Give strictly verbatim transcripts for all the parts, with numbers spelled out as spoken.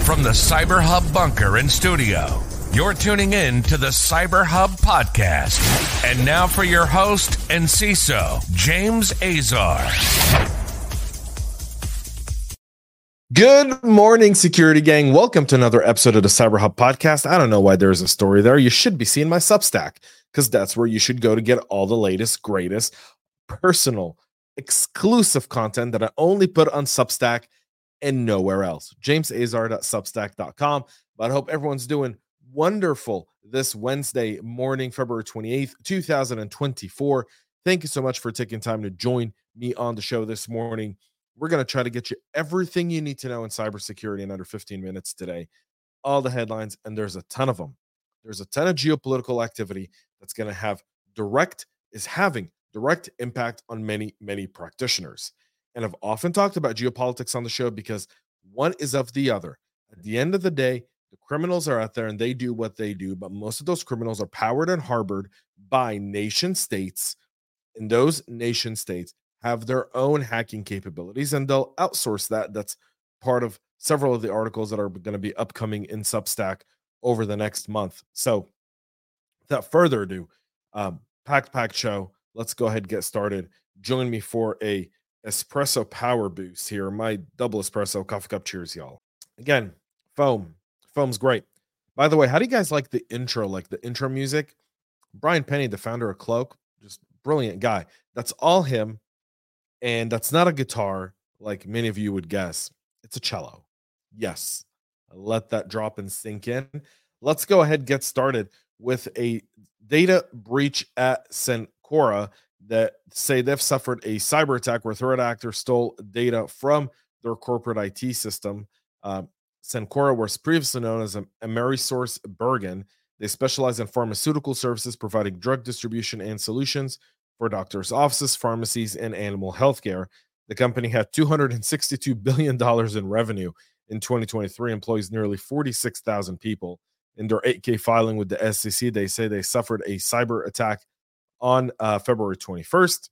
From the Cyber Hub bunker and studio, you're tuning in to the Cyber Hub podcast. And now for your host and C I S O, James Azar. Good morning, security gang. Welcome to another episode of the Cyber Hub podcast. I don't know why there's a story there. You should be seeing my Substack, because that's where you should go to get all the latest, greatest, personal, exclusive content that I only put on Substack and nowhere else. james azar dot substack dot com. But I hope everyone's doing wonderful this Wednesday morning, February twenty-eighth, two thousand twenty-four. Thank you so much for taking time to join me on the show this morning. We're going to try to get you everything you need to know in cybersecurity in under fifteen minutes today. All the headlines, and there's a ton of them. There's a ton of geopolitical activity that's going to have direct, is having direct impact on many, many practitioners. And I've often talked about geopolitics on the show because one is of the other. At the end of the day, the criminals are out there and they do what they do, but most of those criminals are powered and harbored by nation states, and those nation states have their own hacking capabilities, and they'll outsource that. That's part of several of the articles that are going to be upcoming in Substack over the next month. So without further ado, um, packed, packed show. Let's go ahead and get started. Join me for a espresso power boost here. My double espresso coffee cup. Cheers, y'all. Again, foam. Foam's great. By the way, how do you guys like the intro, like the intro music? Brian Penny, the founder of Cloak, just brilliant guy. That's all him. And that's not a guitar like many of you would guess. It's a cello. Yes. Let that drop and sink in. Let's go ahead and get started with a data breach at Cencora that say they've suffered a cyber attack where threat actors stole data from their corporate I T system. Uh, Cencora was previously known as Amerisource Bergen. They specialize in pharmaceutical services, providing drug distribution and solutions for doctors' offices, pharmacies, and animal healthcare. The company had two hundred sixty-two billion dollars in revenue in twenty twenty-three, employs nearly forty-six thousand people. In their eight K filing with the S E C, they say they suffered a cyber attack on uh, February twenty-first,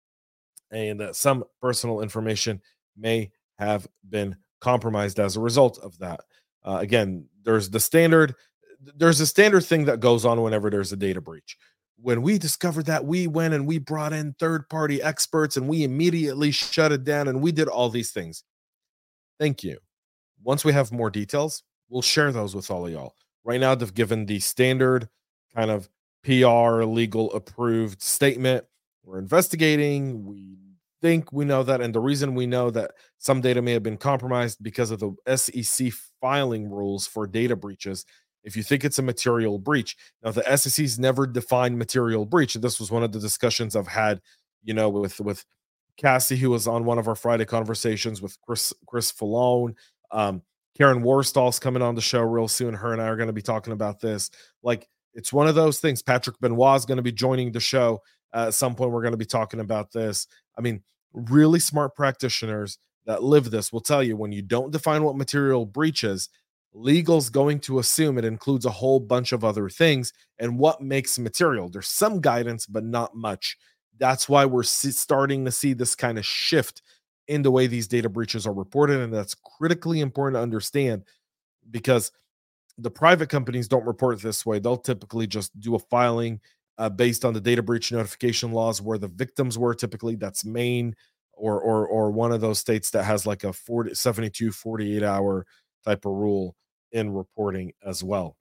and uh, some personal information may have been compromised as a result of that. Uh, again, there's the standard, there's a standard thing that goes on whenever there's a data breach. When we discovered that, we went and we brought in third-party experts and we immediately shut it down and we did all these things. Thank you. Once we have more details, we'll share those with all of y'all. Right now, they've given the standard kind of P R legal approved statement. We're investigating. We think we know that. And the reason we know that some data may have been compromised because of the S E C filing rules for data breaches. If you think it's a material breach. Now, the S E C's never defined material breach. And this was one of the discussions I've had, you know, with, with Cassie, who was on one of our Friday conversations with Chris, Chris Falone. Um, Karen Warstall's coming on the show real soon. Her and I are going to be talking about this. Like, it's one of those things. Patrick Benoit is going to be joining the show. Uh, at some point, we're going to be talking about this. I mean, really smart practitioners that live this will tell you when you don't define what material breach is, legal's going to assume it includes a whole bunch of other things and what makes material. There's some guidance, but not much. That's why we're starting to see this kind of shift in the way these data breaches are reported. And that's critically important to understand, because the private companies don't report this way. They'll typically just do a filing uh, based on the data breach notification laws where the victims were. Typically that's Maine or, or, or one of those states that has like a forty, seventy-two, forty-eight hour type of rule in reporting as well.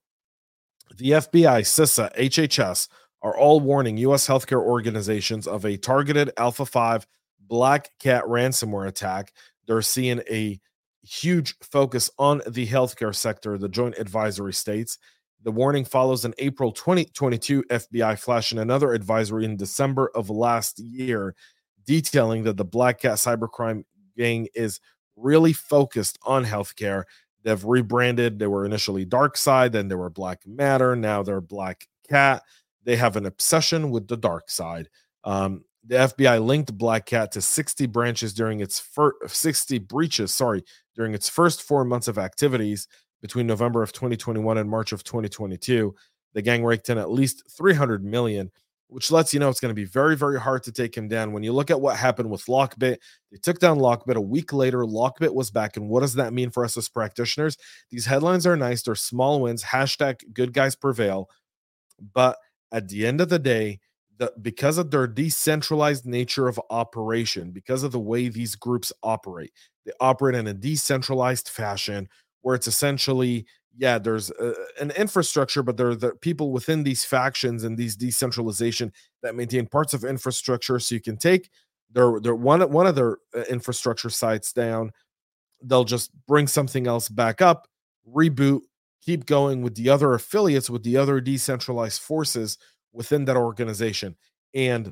The F B I, CISA, H H S are all warning U S healthcare organizations of a targeted Alpha five Black Cat ransomware attack. They're seeing a huge focus on the healthcare sector, the Joint Advisory states. The warning follows an April twenty twenty-two F B I flash and another advisory in December of last year, detailing that the Black Cat cybercrime gang is really focused on healthcare. They've rebranded. They were initially Dark Side, then they were Black Matter. Now they're Black Cat. They have an obsession with the dark side. Um, the F B I linked Black Cat to sixty branches during its first sixty breaches, sorry, during its first four months of activities between November of twenty twenty-one and March of twenty twenty-two. The gang raked in at least three hundred million which lets you know it's going to be very, very hard to take him down. When you look at what happened with Lockbit, they took down Lockbit. A week later, Lockbit was back. And what does that mean for us as practitioners? These headlines are nice. They're small wins. Hashtag good guys prevail. But at the end of the day, the, because of their decentralized nature of operation, because of the way these groups operate, they operate in a decentralized fashion where it's essentially, yeah, there's a, an infrastructure, but there are the people within these factions and these decentralization that maintain parts of infrastructure. So you can take their, their one, one of their infrastructure sites down. They'll just bring something else back up, reboot, keep going with the other affiliates, with the other decentralized forces within that organization. And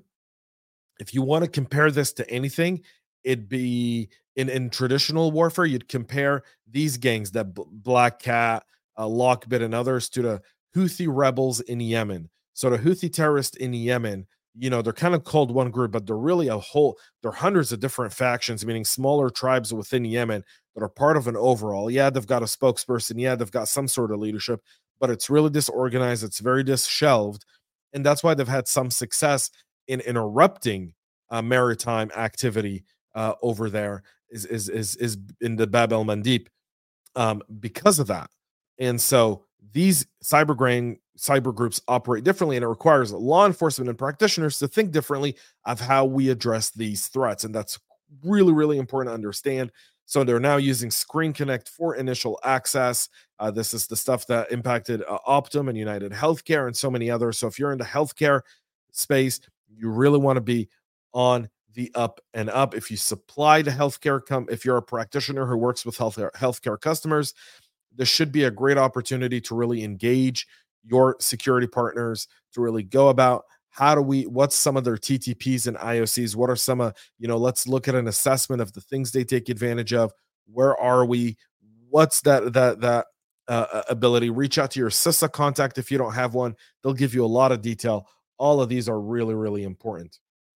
if you want to compare this to anything, it'd be in, in traditional warfare, you'd compare these gangs, that B- Black Cat, uh, Lockbit, and others, to the Houthi rebels in Yemen. So the Houthi terrorists in Yemen, you know, they're kind of called one group, but they're really a whole, they're hundreds of different factions, meaning smaller tribes within Yemen that are part of an overall. Yeah, they've got a spokesperson. Yeah, they've got some sort of leadership, but it's really disorganized. It's very disshelved. And that's why they've had some success in interrupting uh, maritime activity uh, over there is, is, is, is in the Bab el Mandeb um, because of that. And so these cyber grain cyber groups operate differently, and it requires law enforcement and practitioners to think differently of how we address these threats. And that's really, really important to understand. So they're now using Screen Connect for initial access. Uh, this is the stuff that impacted uh, Optum and United Healthcare and so many others. So if you're in the healthcare space, you really want to be on the up and up. If you supply to healthcare, com- if you're a practitioner who works with healthcare healthcare customers, this should be a great opportunity to really engage your security partners, to really go about how do we, what's some of their T T Ps and I O Cs? What are some of, you know, let's look at an assessment of the things they take advantage of. Where are we? What's that, that, that uh, ability? Reach out to your CISA contact if you don't have one. They'll give you a lot of detail. All of these are really, really important.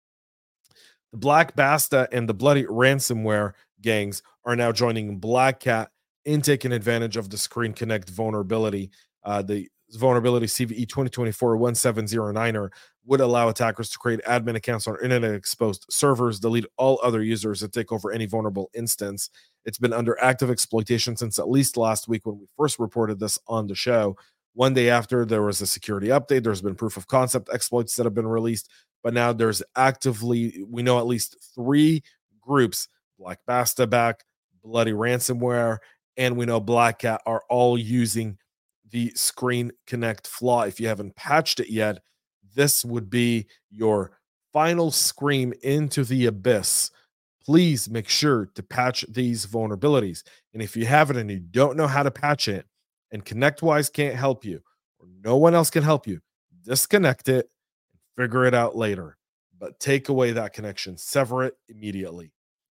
The Black Basta and the Bloody Ransomware gangs are now joining Black Cat in taking advantage of the Screen Connect vulnerability. Uh, the vulnerability C V E twenty twenty-four dash seventeen oh nine would allow attackers to create admin accounts on internet exposed servers, delete all other users, and take over any vulnerable instance. It's been under active exploitation since at least last week when we first reported this on the show. One day after, there was a security update. There's been proof of concept exploits that have been released, but now there's actively, we know at least three groups, Black Basta back, Bloody Ransomware, and we know Black Cat, are all using the Screen Connect flaw. If you haven't patched it yet, this would be your final scream into the abyss. Please make sure to patch these vulnerabilities. And if you have it and you don't know how to patch it, and ConnectWise can't help you, or no one else can help you, disconnect it and figure it out later. But take away that connection, sever it immediately.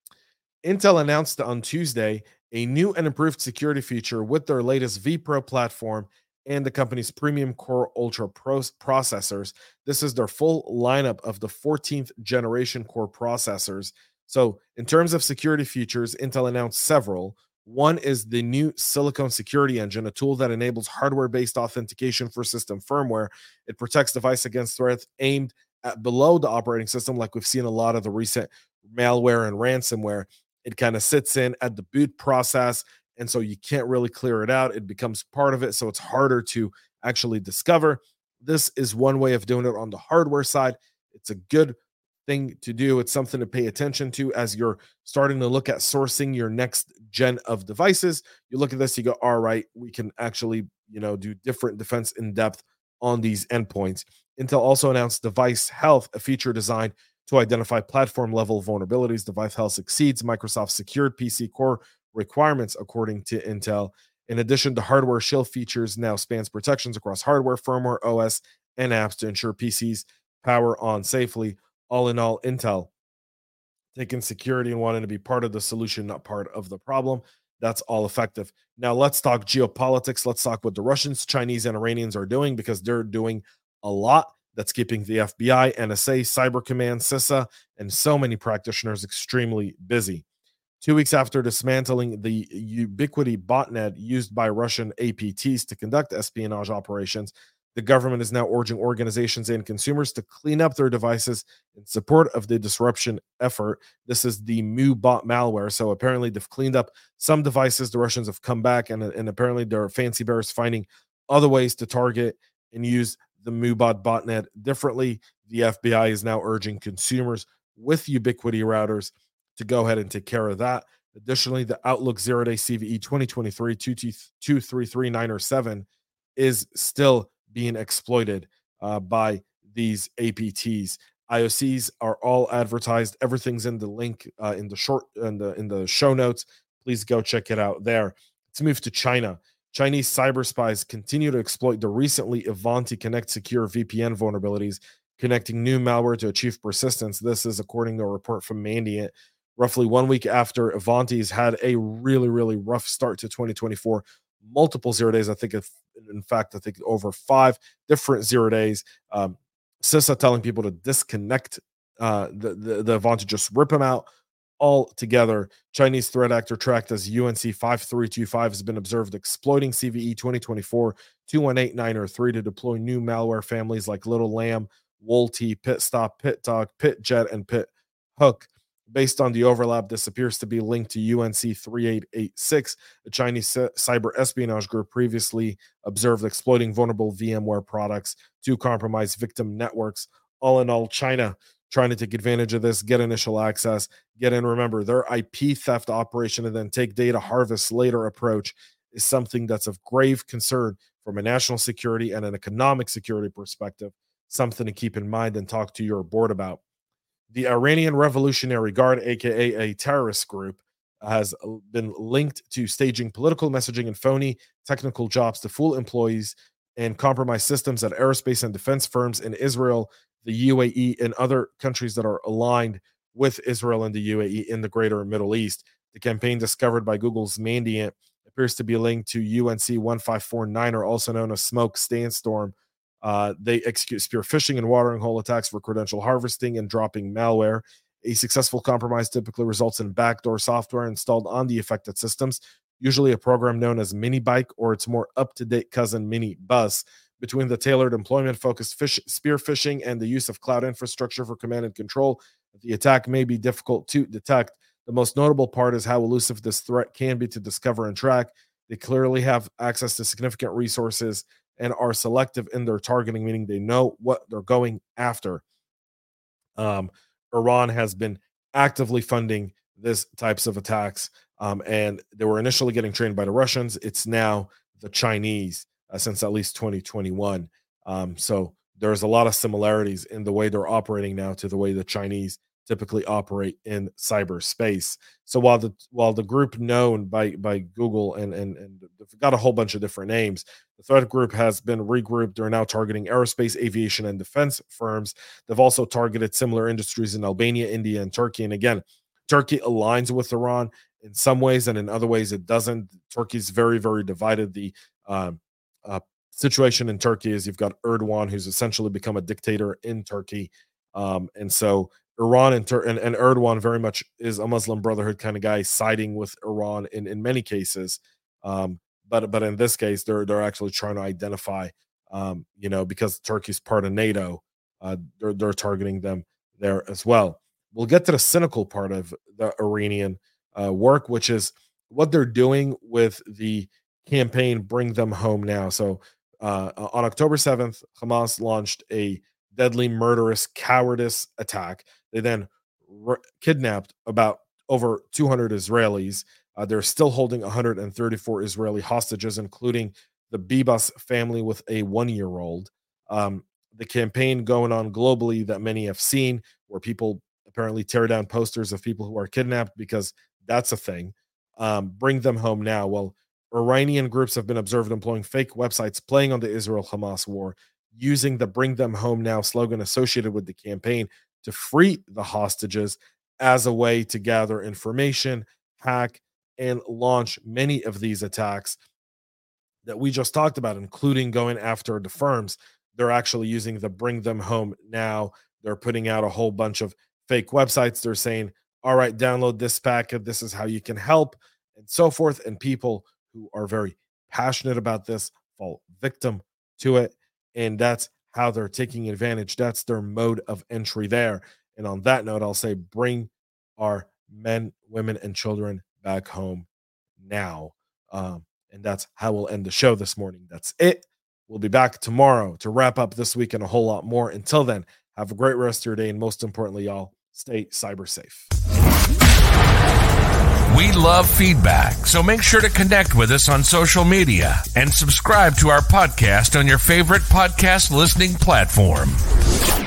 Intel announced on Tuesday a new and improved security feature with their latest vPro platform and the company's premium Core Ultra Pro processors. This is their full lineup of the fourteenth generation Core processors. So in terms of security features, Intel announced several. One is the new Silicon Security Engine, a tool that enables hardware-based authentication for system firmware. It protects device against threats aimed at below the operating system, like we've seen a lot of the recent malware and ransomware. It kind of sits in at the boot process, and so you can't really clear it out. It becomes part of it, so it's harder to actually discover. This is one way of doing it on the hardware side. It's a good thing to do. It's something to pay attention to as you're starting to look at sourcing your next gen of devices. You look at this, you go, all right, we can actually, you know, do different defense in depth on these endpoints. Intel also announced Device Health, a feature designed to identify platform level vulnerabilities. Device Health exceeds Microsoft's secured P C core requirements, according to Intel. In addition, the hardware shield features now spans protections across hardware, firmware, O S, and apps to ensure P Cs power on safely. All in all, Intel taking security and wanting to be part of the solution, not part of the problem. That's all effective. Now let's talk geopolitics. Let's talk what the Russians, Chinese, and Iranians are doing, because they're doing a lot that's keeping the F B I, N S A, Cyber Command, CISA, and so many practitioners extremely busy. Two weeks after dismantling the Ubiquity botnet used by Russian A P Ts to conduct espionage operations, The government is now urging organizations and consumers to clean up their devices in support of the disruption effort. This is the MuBot malware. So apparently they've cleaned up some devices. The Russians have come back, and, and apparently there are fancy bears finding other ways to target and use the MuBot botnet differently. The F B I is now urging consumers with Ubiquiti routers to go ahead and take care of that. Additionally, the Outlook zero-day C V E twenty twenty-three two three three nine or seven is still being exploited uh, by these A P Ts. I O Cs are all advertised. Everything's in the link uh, in the short in the in the show notes. Please go check it out there. Let's move to China. Chinese cyber spies continue to exploit the recently Ivanti Connect Secure V P N vulnerabilities, connecting new malware to achieve persistence. This is according to a report from Mandiant. Roughly one week after Ivanti's had a really, really rough start to twenty twenty-four, multiple zero days. I think, if, in fact, I think over five different zero days. Um, C I S A telling people to disconnect uh, the, the, the Ivanti, just rip them out altogether. Chinese threat actor tracked as U N C five three two five has been observed exploiting C V E twenty twenty-four two one eight nine or three to deploy new malware families like Little Lamb, Wolty, Pit Stop, Pit Talk, Pit Jet, and Pit Hook. Based on the overlap, this appears to be linked to U N C three eight eight six, a Chinese cyber espionage group previously observed exploiting vulnerable VMware products to compromise victim networks. All in all, China trying to take advantage of this, get initial access, get in. Remember, their I P theft operation and then take data harvest later approach is something that's of grave concern from a national security and an economic security perspective, something to keep in mind and talk to your board about. The Iranian Revolutionary Guard, aka a terrorist group, has been linked to staging political messaging and phony technical jobs to fool employees and compromise systems at aerospace and defense firms in Israel, the U A E, and other countries that are aligned with Israel and the U A E in the greater Middle East. The campaign, discovered by Google's Mandiant, appears to be linked to U N C one five four nine, or also known as Smoke Sandstorm. Uh, they execute spear phishing and watering hole attacks for credential harvesting and dropping malware. A successful compromise typically results in backdoor software installed on the affected systems, usually a program known as Minibike or its more up-to-date cousin Minibus. Between the tailored employment-focused fish, spear phishing and the use of cloud infrastructure for command and control, the attack may be difficult to detect. The most notable part is how elusive this threat can be to discover and track. They clearly have access to significant resources and are selective in their targeting, meaning they know what they're going after. Um, Iran has been actively funding this types of attacks, um, and they were initially getting trained by the Russians. It's now the Chinese uh, since at least twenty twenty-one. Um, so there's a lot of similarities in the way they're operating now to the way the Chinese typically operate in cyberspace. So while the while the group known by by Google and and and they've got a whole bunch of different names, the threat group has been regrouped. They're now targeting aerospace, aviation, and defense firms. They've also targeted similar industries in Albania, India, and Turkey. And again, Turkey aligns with Iran in some ways, and in other ways it doesn't. Turkey's very, very divided. The uh, uh, situation in Turkey is you've got Erdogan, who's essentially become a dictator in Turkey, um, and so Iran and, Tur- and and Erdogan very much is a Muslim Brotherhood kind of guy, siding with Iran in, in many cases. Um, but but in this case, they're they're actually trying to identify, um, you know, because Turkey's part of NATO, uh, they're they're targeting them there as well. We'll get to the cynical part of the Iranian uh, work, which is what they're doing with the campaign "Bring Them Home Now." So uh, on October seventh, Hamas launched a deadly, murderous, cowardice attack. They then r- kidnapped about over two hundred Israelis. Uh, they're still holding one hundred thirty-four Israeli hostages, including the Bibas family with a one-year-old. Um, the campaign going on globally that many have seen, where people apparently tear down posters of people who are kidnapped, because that's a thing. Um, bring them home now. Well, Iranian groups have been observed employing fake websites playing on the Israel-Hamas war, using the "Bring Them Home Now" slogan associated with the campaign to free the hostages as a way to gather information, hack, and launch many of these attacks that we just talked about, including going after the firms. They're actually using the "Bring Them Home Now." They're putting out a whole bunch of fake websites. They're saying, all right, download this packet. This is how you can help, and so forth. And people who are very passionate about this fall victim to it. and that's how they're taking advantage. That's their mode of entry there. And on that note, I'll say bring our men, women, and children back home now. Um, and that's how we'll end the show this morning. That's it. We'll be back tomorrow to wrap up this week and a whole lot more. Until then, have a great rest of your day. And most importantly, y'all, stay cyber safe. We love feedback, so make sure to connect with us on social media and subscribe to our podcast on your favorite podcast listening platform.